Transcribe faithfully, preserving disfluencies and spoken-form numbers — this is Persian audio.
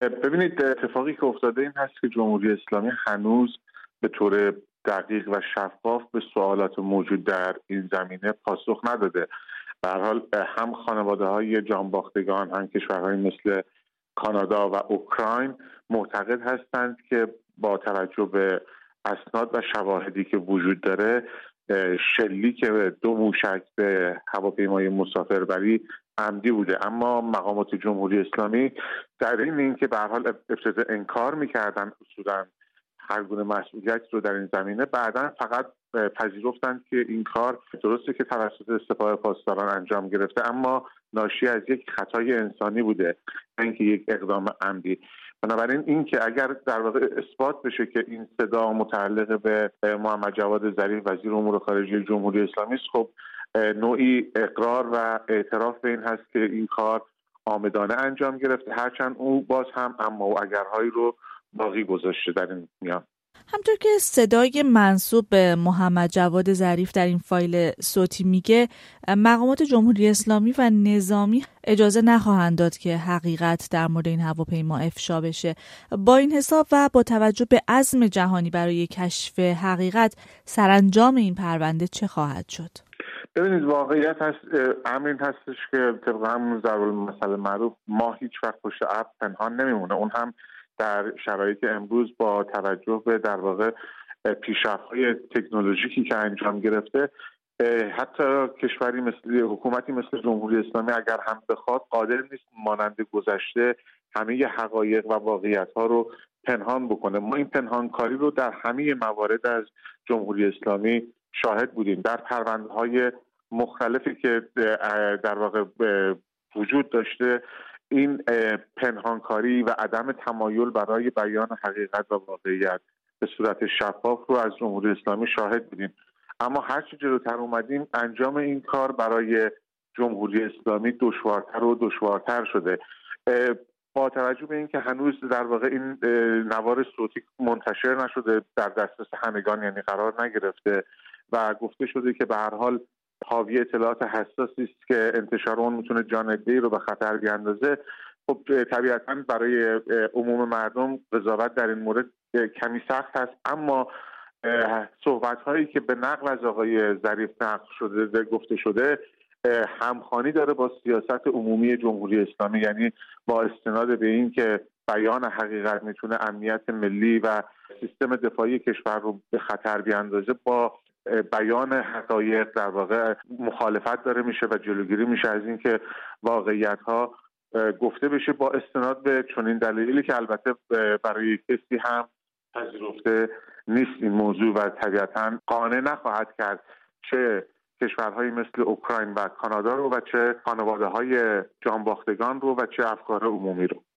ببینید، اتفاقی که افتاده این هست که جمهوری اسلامی هنوز به طور دقیق و شفاف به سوالات موجود در این زمینه پاسخ نداده. به هر حال هم خانواده‌های جانباختگان، هم کشورهای مثل کانادا و اوکراین معتقد هستند که با توجه به اسناد و شواهدی که وجود داره، شلیک دو موشک به هواپیمای مسافربری عمدی بوده. اما مقامات جمهوری اسلامی در این اینکه به هر حال ابتدا انکار می‌کردن اصولاً هر گونه مسئولیت رو در این زمینه، بعداً فقط پذیرفتند که این کار درسته که توسط سپاه پاسداران انجام گرفته، اما ناشی از یک خطای انسانی بوده، نه اینکه یک اقدام عمدی. بنابراین این که اگر در واقع اثبات بشه که این صدا متعلق به محمد جواد ظریف وزیر امور خارجه جمهوری اسلامی است، خب نوعی اقرار و اعتراف به این هست که این کار عامدانه انجام گرفته، هرچند او باز هم اما و اگرهایی رو باقی گذاشته در این میان. همطور که صدای منسوب به محمد جواد ظریف در این فایل صوتی میگه، مقامات جمهوری اسلامی و نظامی اجازه نخواهند داد که حقیقت در مورد این هواپیما افشا بشه. با این حساب و با توجه به عزم جهانی برای کشف حقیقت، سرانجام این پرونده چه خواهد شد؟ ببینید، واقعیت هست امر این هستش که طبق همون ضرب‌المثل معروف، ما هیچ وقت پشت ابر پنهان نمیمونه. اون هم در شرایط امروز با توجه به در واقع پیشرفت‌های تکنولوژیکی که انجام گرفته، حتی کشوری مثل حکومتی مثل جمهوری اسلامی اگر هم بخواد قادر نیست مانند گذشته همه حقایق و واقعیت‌ها رو پنهان بکنه. ما این پنهانکاری رو در همه موارد از جمهوری اسلامی شاهد بودیم. در پرونده‌های مختلفی که در واقع وجود داشته، این پنهانکاری و عدم تمایل برای بیان حقیقت و واقعیت به صورت شفاف رو از جمهوری اسلامی شاهد بودیم. اما هرچی جلوتر اومدیم، انجام این کار برای جمهوری اسلامی دشوارتر و دشوارتر شده. با توجه به اینکه هنوز در واقع این نوار صوتی منتشر نشده، در دسترس همگان یعنی قرار نگرفته و گفته شده که به هر حال حاوی اطلاعات حساسی است که انتشار اون میتونه جان عده‌ای رو به خطر بیاندازه، خب طبیعتاً برای عموم مردم قضاوت در این مورد کمی سخت هست. اما صحبت‌هایی که به نقل از آقای ظریف نقل شده گفته شده همخوانی داره با سیاست عمومی جمهوری اسلامی، یعنی با استناد به این که بیان حقیقت میتونه امنیت ملی و سیستم دفاعی کشور رو به خطر بیاندازه، با بیان حقایق در واقع مخالفت داره میشه و جلوگیری میشه از این که واقعیت‌ها گفته بشه با استناد به چنین دلایلی که البته برای کسی هم پذیرفته نیست این موضوع و طبیعتاً قانع نخواهد کرد چه کشورهایی مثل اوکراین و کانادا رو و چه خانواده‌های جانباختگان رو و چه افکار عمومی رو.